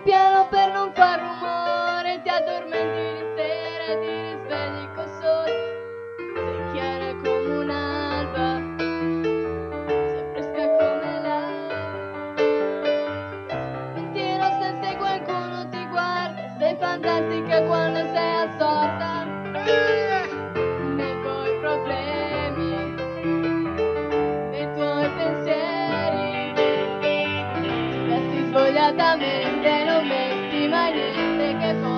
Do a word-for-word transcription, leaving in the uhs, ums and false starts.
piano per non far rumore, ti addormenti di sera e ti risvegli col sole. Sei chiara come un'alba, sei fresca come l'aria. Mentirosa se qualcuno ti guarda, sei fantastica quando sei assorta nei tuoi problemi, nei tuoi pensieri. Ti vesti svogliatamente, non metti mai niente che poi